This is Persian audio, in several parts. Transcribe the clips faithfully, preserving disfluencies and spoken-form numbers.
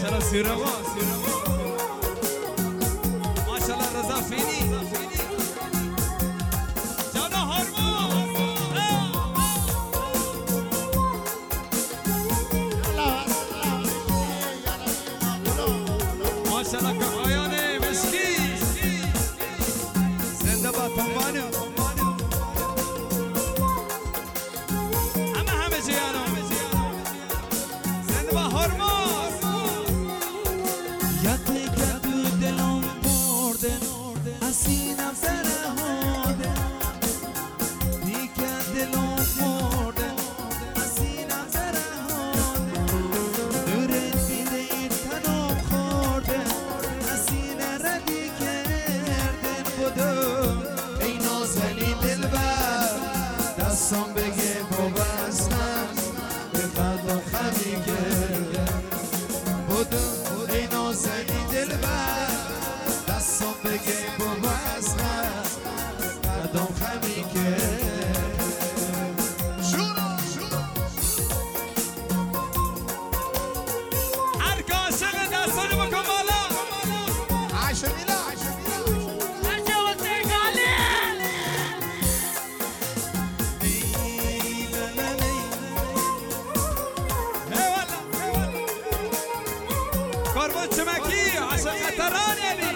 ماشاءالله سیروا سیروا ماشاءالله رضا فینی جانا هرمون ماشاءالله کهایان مشکی زنده با تنبانو همه همه جیانو زنده با هرمون یادی که تو دلم برده از سینم سرهاده دیگه دلم برده از سینم سرهاده نورت بیده تنم خورده از سینه ردی کردن بودم ای نازنی دلبر دستم بگه ببستم به فردا خمی کردن بودم ای نازنی دلبر دستم بگه ببستم قدم خمی کردن هر که عاشق دستانو بکن بالا عشمیلا قربان چمکی عاشق تران یعنی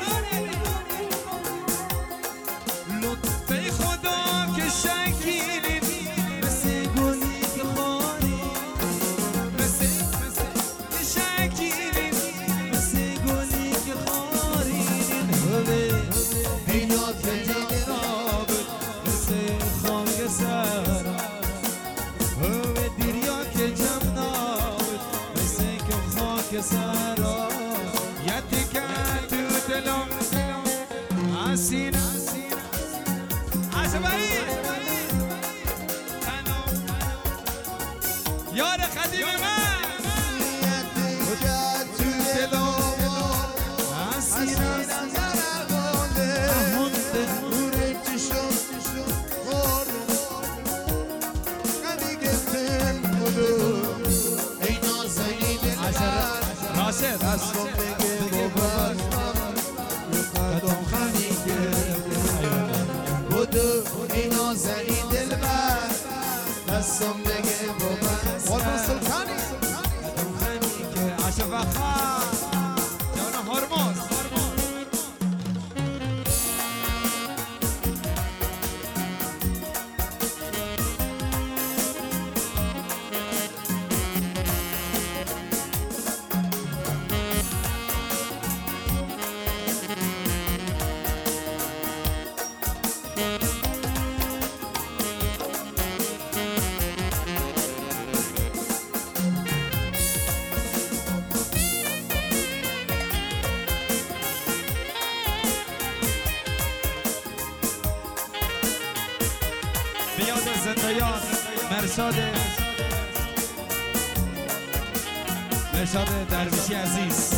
لطفی خدا که شکیرین مثل گلی که خاری مثل که شکیرین مثل گلی که خارین هوه اینات که رابط مثل خاک سر هوه دریا که جمع نابط مثل که خاک سر یادی که تو دلم حسینه عشبایی یار قدیم من تو دلم حسینه نرگانده نوره چشم خمی گفتن بودو ای نازنی دلبر راشد دستم بگه ببستم قدم خمی کردن بودو ای نازنی دلبر دستم بگه ببستم قربان سلطانی قدم خمی که عاشق خان جانا هرمون بیاد زندیان مرشاد مرشاد درویشی عزیز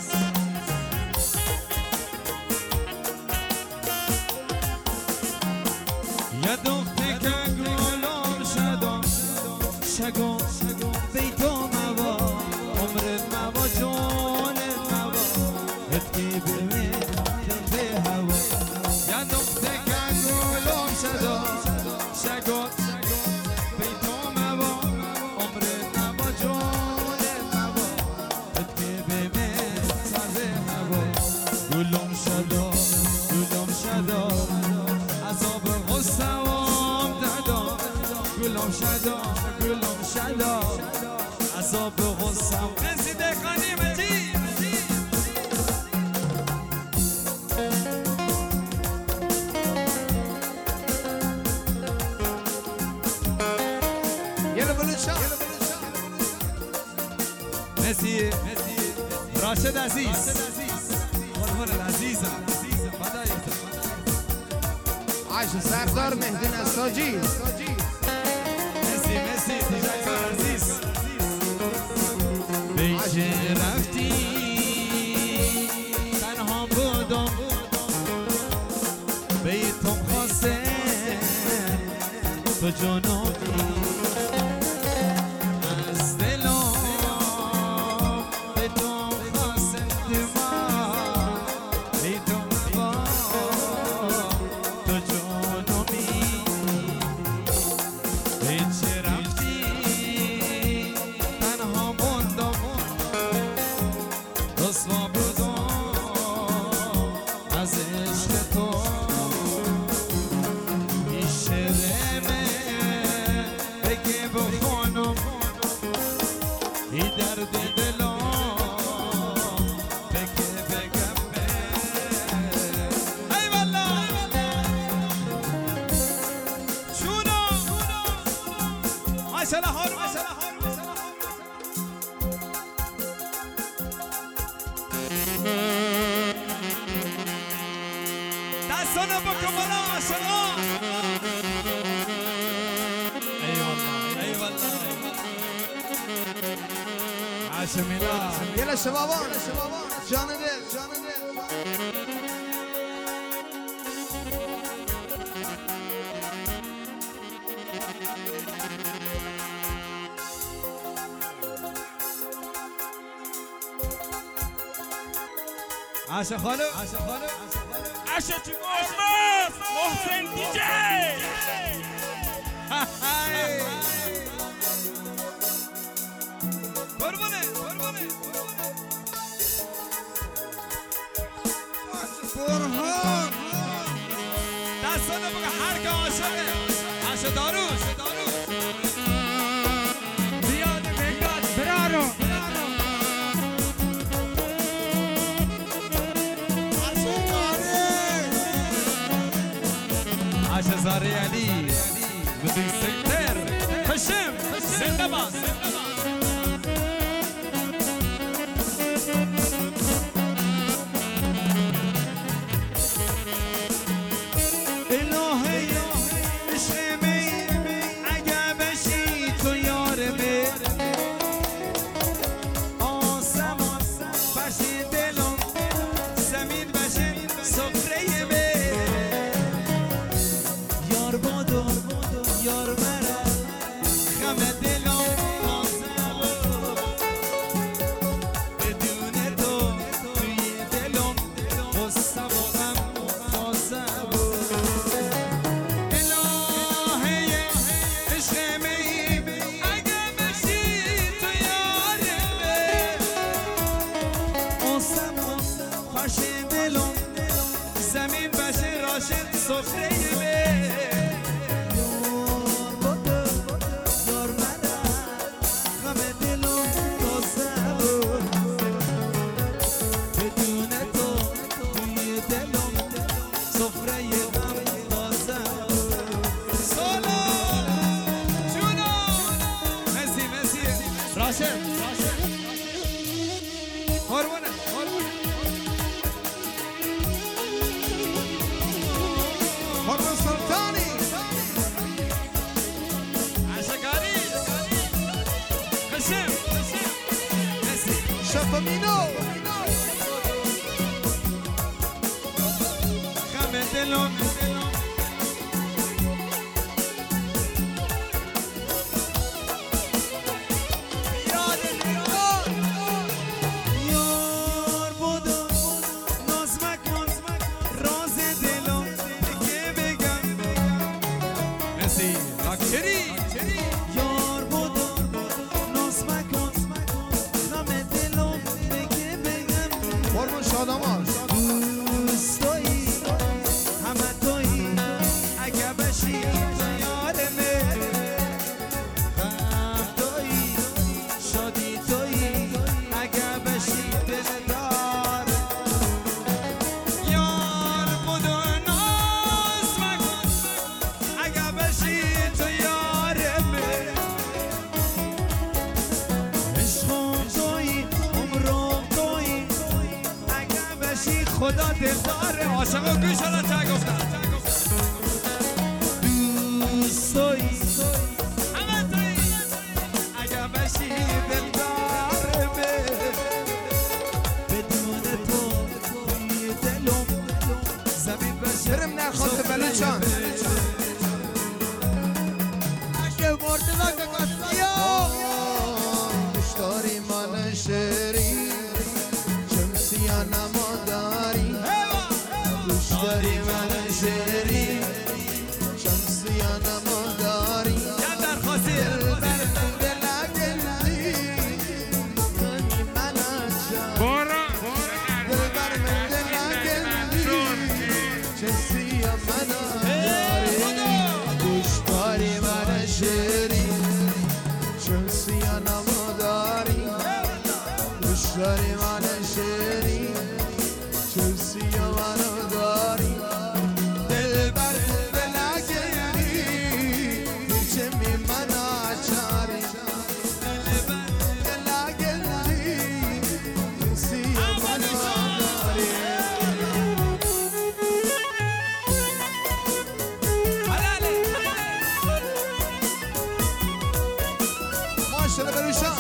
یا دختی که گلم شدم شگم بیتو موا عمرت موا جونت موا اتکی بمید به هوا یا دخته که گلم شدم شگم بیتو موا عمرت موا جونت موا اتکی بمید سر به هوا گلم شدم گلم شدم عذاب غصوام دادم گلم شدم گلم شدم عذاب غصم مرسی دهقانی مجید یه بلند شا مرسی راشد عزیز قربان العزیزم عاش سردار مهدی نساجی مرسی مرسی تشکر عزیز بیچه رفتی تنها بودم بیتم خواسته تو جنوبی از دلم به تو مثلا هارون مثلا هارون دستانو بکن بالا عاشقان ای والله ای والله عاشمینا یلا شبابان جان دل جان دل عاشق خالو عاشق خالو عاشق محمد محسن دیجی قربونه قربونه برهان دستانو بگه هر که عاشقه عاشق داروش زیاد بگاد برارو عاشق زاری علی بدون سنتر خشم زنده باز الهی عشق می اگه بشی تو یار می آسمان بشی دلم زمین بشی سفره می یار بادو یار مرا غم دلم تازه بدون تو توی دلم غصه و غم تازه الهی عشق می اگه بشی تو یار می آسمان خوش دلم زمین بشه راشد سفره می قربونه قربونه قربان سلطانی عاشقانی خشم مرسی شفامینو غم دلم یار بودو ناز مکن راز دلم که بگم مرسی لاکچری یار بودو ناز مکن غم دلم که بگم قربان شادامان دوست تویی همه تویی اگه بشی یار من غم تویی شادی تویی اگه بشی دلدار یار بودو ناز مکن اگه بشی تو یار من عشقم تویی عمرم تویی اگه بشی خدا دلدار عاشقا گوش حالا چه گفتم دوست تویی همه توی اگه بشی دلدار من بدون تو توی دلم زمین بشه برم نرخواد بلوچان اگه مرتضا که قصدیا مشتاری من شری شمسیا نماداری مشتاری من شری شمسیا نماداری یه درخواستی دل دل گلی منی من اجا برو دل بر من دل گلی شمسیا من مشتاری من شری شمسیا نماداری مشتاری من شری شمسیا من داری دل بر دل گلی ماشاءالله بلوشان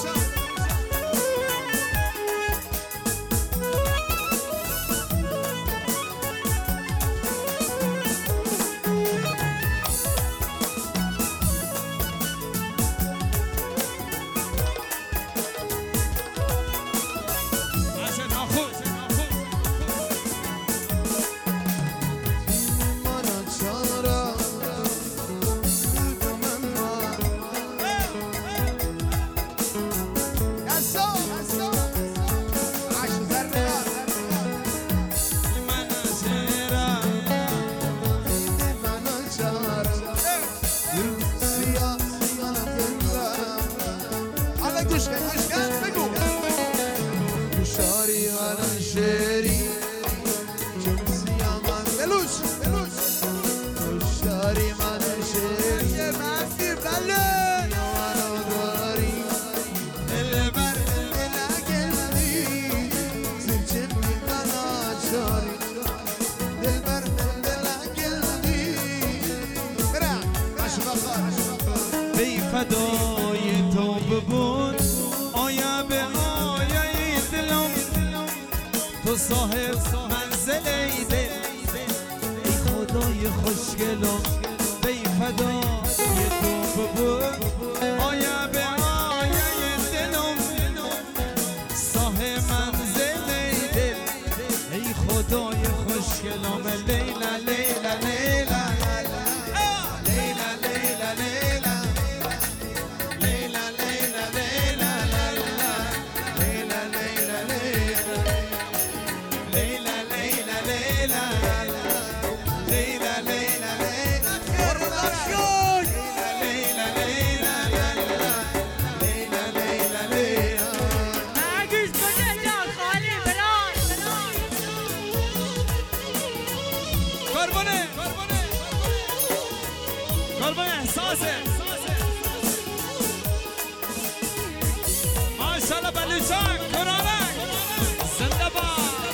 فدای تو ببون آیا به آیای دلم تو صاحب منزل ای دل ای خدای خوشگلم بی فدای تو ببون آیا به آیای دلم صاحب منزل ای دل ای خدای خوشگلم لیلا لیلا لیلا ماشاءالله بلوچان کرانک زنده باد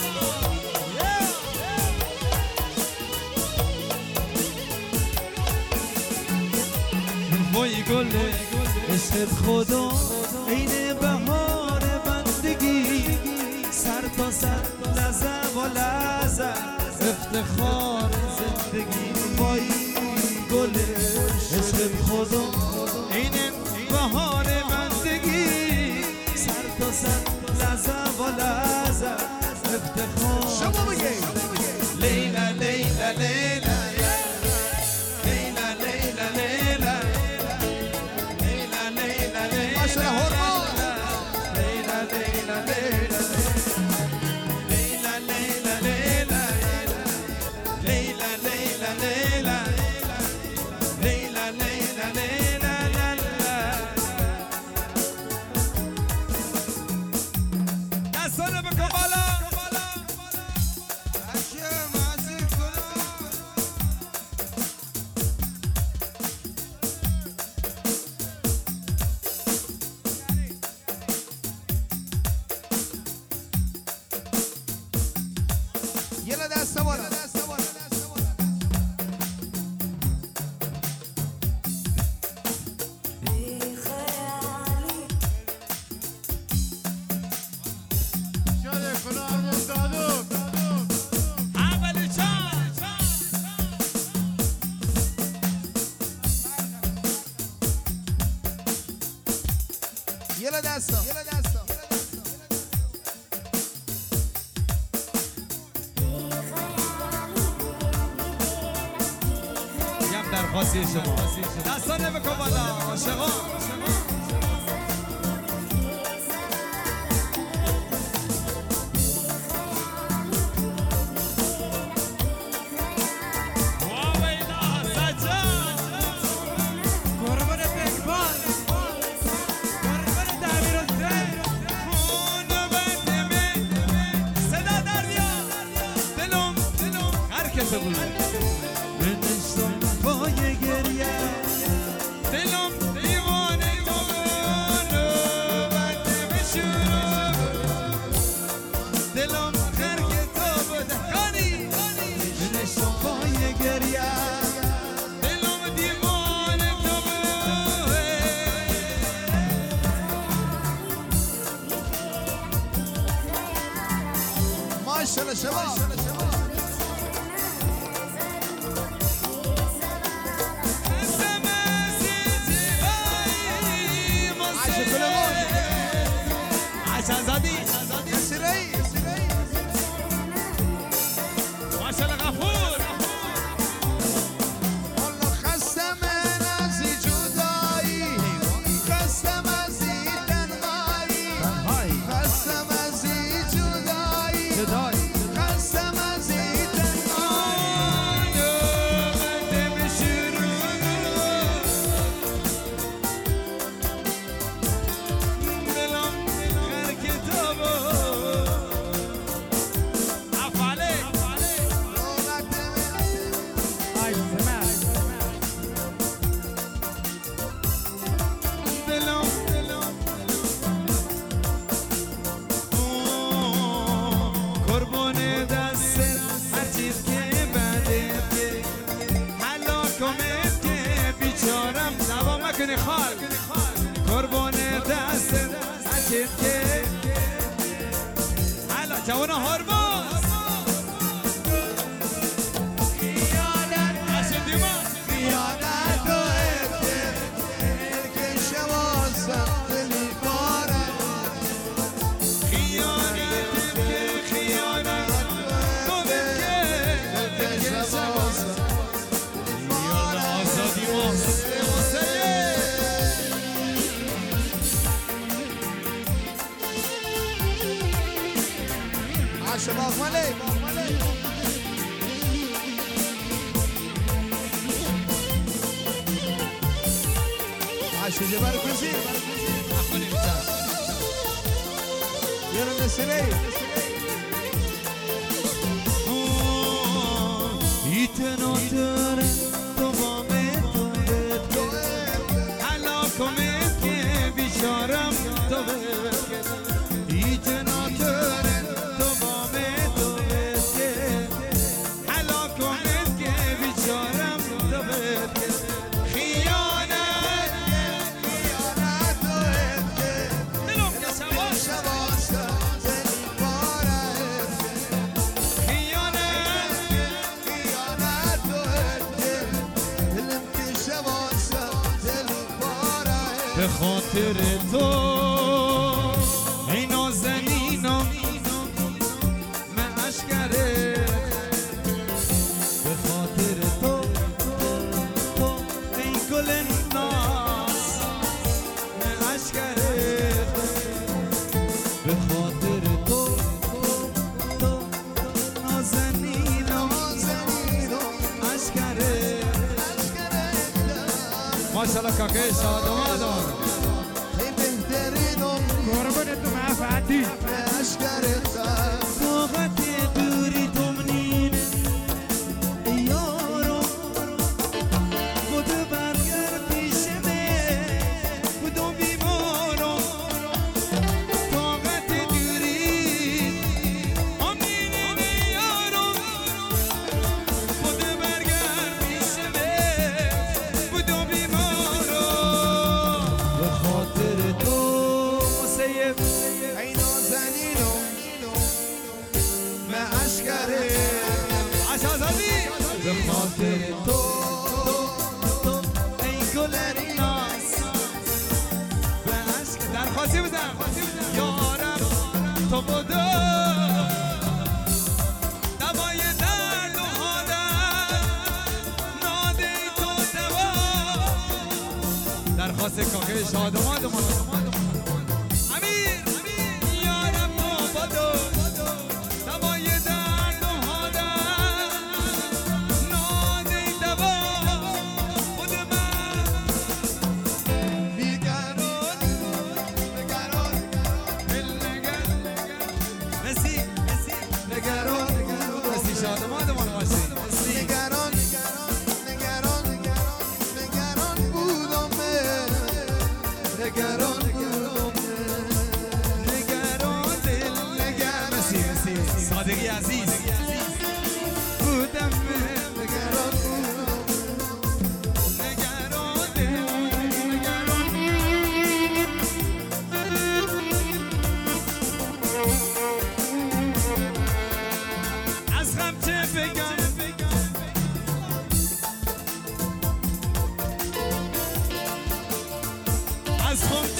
وای گل عشق خدا عین بهار بندگی سر تا سر لحظه و لحظه افتخار زندگی وای گل عشق خدا عین بهار بندگی سر تا سر لحظه و لحظه افتخار شما بگید لیلا لیلا لیلا لیلا لیلا لیلا لیلا لیلا لیلا ماشاءالله هرمان لیلا لیلا لیلا لیلا لیلا لیلا لیلا لیلا لیلا لیلا لیلا لیلا دستانه بکن بالا یلا دست بالا یلا دستا یلا دستا یم درخواستی شما دستانه بکن بالا عاشقان پای گریه دلم دیوانه نوبت بشورو دلم خرگ تو بده کانی بنشتم پای گریه دلم دیوانه تو بده کنی خال قربان دست عجیب که حالا جوان هرمز خیانت خیانت و افته که شوازم دلی باره خیانت که خیانت تو بکه که شوازم یالا آزادی ماست عشق باغمالی عشق جبل کسی یارو نسلی ایتناتر تو با متوبت حالا کمت که بیشارم تو بکر ایتناتر تو با متوبت حالا کمت که بیشارم تو بکر خیانت خیانت و افته دلم که سواز شوازم دلی باره خیانت خیانت و افته دلم که شوازم دلی باره به خاطر تو ای نازنینم من اشکره به خاطر تو تو ای گل ناز من اشکره به خاطر تو تو نازنینم اشکره ماشاءالله کاکه شادمان ای بهترینم قربون تو معفتی اشکرتم طاقت دوری تو منینه یارو خود برگر پیشمه کدوم بیمارو طاقت دوری امینه یارو خود برگر پیشمه کدوم بیمارو به خاطر تو مسیب ای نازنینم من اشکرتم عشازادی به خاطر تو تو ای گل ناز به عشق درخواستی بودم یارم تو بودو دوای درد و حالم ناده تو دوا درخواست کاکه شادمان امیر یارم تو بودو دوای درد و حالم ناده دوا خود من بیقرار نگران مسی نگران مسی شادمان باشی نگران نگران نگران بودم نگران بودم نگران دل نگران مسی مسی صادقی عزیز بودم نگران بودم نگران دل نگران از غم چه بگم از خم